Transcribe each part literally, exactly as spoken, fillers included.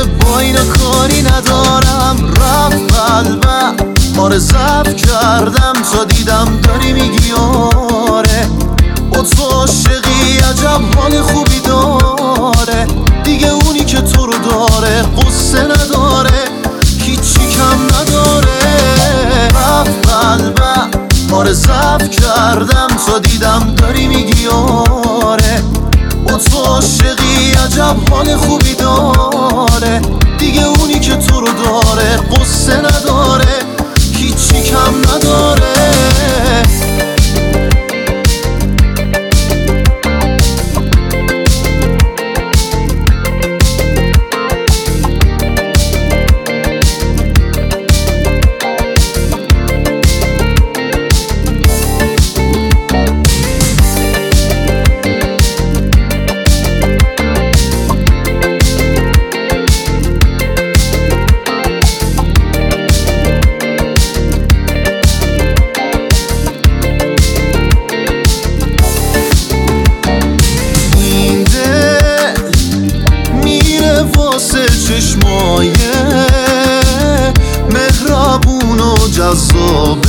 با اینا کاری ندارم. رفت قلبم آره ضعف کردم تا دیدم داری میگی آره با تو عاشقی عجب حال خوبی داره. دیگه اونی که تو رو داره قصه نداره هیچی کم نداره. رفت قلبم آره ضعف کردم تا دیدم داری میگی آره با تو عاشقی عجب حال خوبی داره. دیگه اونی که تو رو داره قصه نداره هیچی کم نداره. واسه چشمای مهربون و جذابت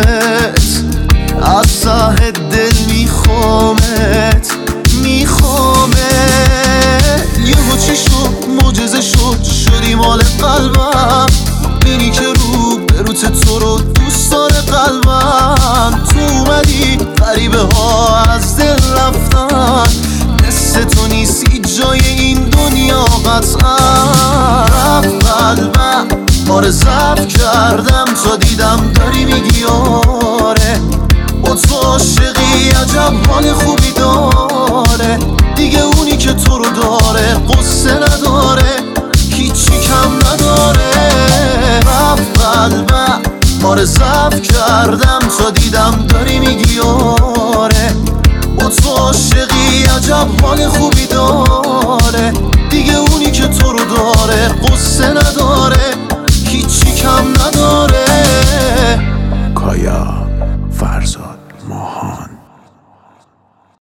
از ته دل میخوامت میخوامت. یهو چی شد معجزه شد شدی مال قلبم. اینی که رو بروت تو رو دوست داره قلبم. تو اومدی غریبه ها از دل رفتن مثل تو نیست هیچ جای این دنیا قطعا. رفت قلبم آره ضعف کردم تا دیدم داری میگی آره با تو عاشقی عجب حال خوبی داره. دیگه اونی که تو رو داره قصه نداره هیچی کم نداره. رفت قلبم آره ضعف کردم تا دیدم داری میگی آره با تو عاشقی عجب حال خوبی داره. دیگه اونی که تو رو داره قصه نداره هیچی کم نداره. کایا